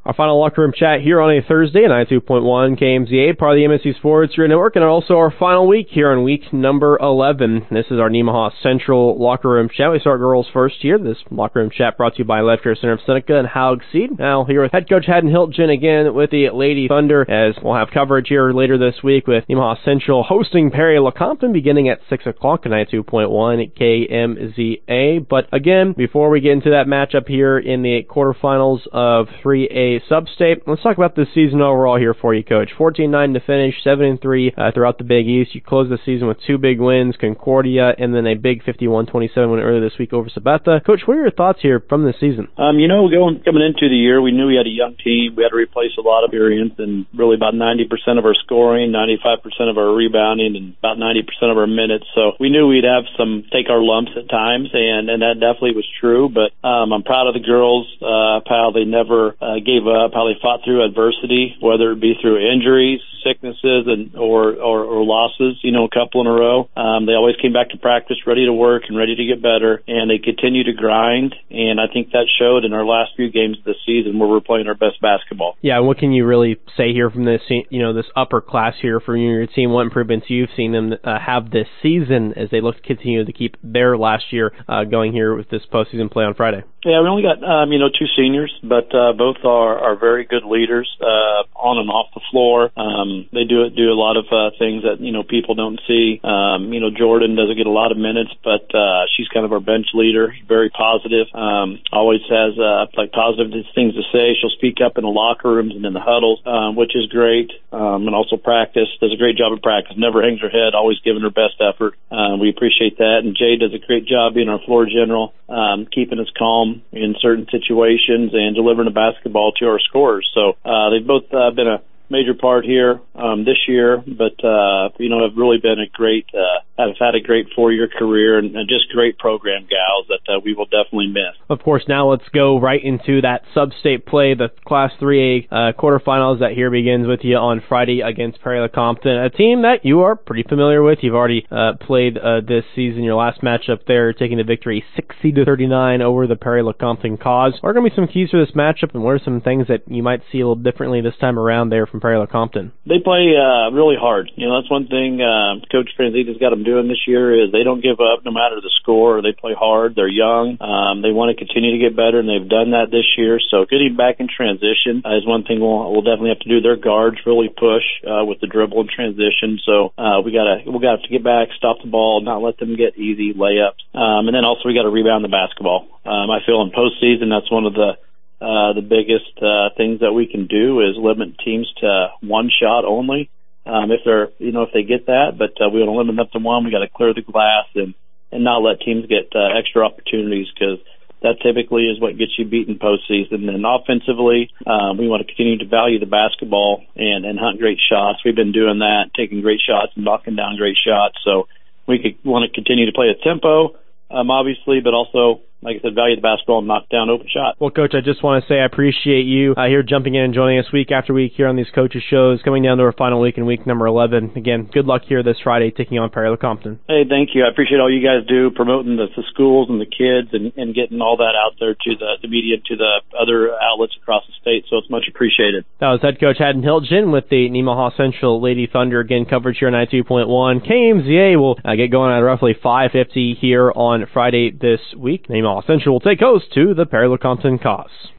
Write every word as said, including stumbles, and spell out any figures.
Our final locker room chat here on a Thursday at ninety-two point one K M Z A, part of the M S C Sports Radio Network, and also our final week here on week number eleven. This is our Nemaha Central locker room chat. We start girls first here. This locker room chat brought to you by Life Care Center of Seneca and Haug Seed. Now here with head coach Haddon Hilton again with the Lady Thunder, as we'll have coverage here later this week with Nemaha Central hosting Perry Lecompton beginning at six o'clock at ninety-two point one K M Z A. But again, before we get into that matchup here in the quarterfinals of three A Sub-State, let's talk about this season overall here for you, Coach. fourteen nine to finish, seven and three uh, throughout the Big East. You closed the season with two big wins, Concordia, and then a big fifty-one twenty-seven win earlier this week over Sabetha. Coach, what are your thoughts here from this season? Um, you know, going coming into the year, we knew we had a young team. We had to replace a lot of experience, and really about ninety percent of our scoring, ninety-five percent of our rebounding, and about ninety percent of our minutes. So we knew we'd have some take our lumps at times, and, and that definitely was true. But um, I'm proud of the girls, uh, how they never uh, gave up, how they fought through adversity, whether it be through injuries, sicknesses, and or, or, or losses, you know, a couple in a row. Um, they always came back to practice ready to work and ready to get better, and they continue to grind, and I think that showed in our last few games this season where we're playing our best basketball. Yeah, and what can you really say here from this, you know, this upper class here for you and your team? What improvements you've seen them uh, have this season as they look to continue to keep their last year uh, going here with this postseason play on Friday? Yeah, we only got, um, you know, two seniors, but uh, both are, are very good leaders uh, on and off the floor. Um, they do do a lot of uh, things that, you know, people don't see. Um, you know, Jordan doesn't get a lot of minutes, but uh, she's kind of our bench leader, very positive, um, always has, uh, like, positive things to say. She'll speak up in the locker rooms and in the huddles, um, which is great, um, and also practice. Does a great job of practice, never hangs her head, always giving her best effort. Um, we appreciate that, and Jay does a great job being our floor general, um, keeping us calm in certain situations and delivering the basketball to our scorers. So uh, they've both uh, been a major part here um, this year, but, uh, you know, have really been a great, uh, have had a great four-year career and, and just great program gals that uh, we will definitely miss. Of course, now let's go right into that sub-state play, the Class three A uh, quarterfinals that here begins with you on Friday against Perry Lecompton, a team that you are pretty familiar with. You've already uh, played uh, this season, your last matchup there, taking the victory sixty to thirty-nine over the Perry Lecompton Cause. What are going to be some keys for this matchup, and what are some things that you might see a little differently this time around there from Perry Lecompton? They play uh, really hard. You know, that's one thing uh, Coach Franzita's got them doing this year is they don't give up no matter the score. They play hard. They're young. Um, they want to continue to get better, and they've done that this year. So getting back in transition uh, is one thing we'll, we'll definitely have to do. Their guards really push uh, with the dribble and transition. So uh, we gotta we got to get back, stop the ball, not let them get easy layups, um, and then also we got to rebound the basketball. Um, I feel in postseason that's one of the Uh, the biggest uh, things that we can do is limit teams to one shot only. Um, if they're, you know, if they get that, but uh, we want to limit them to one. We got to clear the glass and and not let teams get uh, extra opportunities, because that typically is what gets you beaten postseason. And offensively, um, we want to continue to value the basketball and and hunt great shots. We've been doing that, taking great shots and knocking down great shots. So we could want to continue to play a tempo, um, obviously, but also, like I said, value the basketball and knock down open shot. Well, Coach, I just want to say I appreciate you uh, here jumping in and joining us week after week here on these coaches shows, coming down to our final week in week number eleven. Again, good luck here this Friday taking on Perry Lecompton. Hey, thank you. I appreciate all you guys do, promoting the, the schools and the kids and, and getting all that out there to the, the media, to the other outlets across the state, so it's much appreciated. That was head coach Haddon Hilton with the Nemaha Central Lady Thunder. Again, coverage here on ninety-two point one. K M Z A will uh, get going at roughly five fifty here on Friday this week. Nemaha Central will take host to the Perry Lecompton Cause.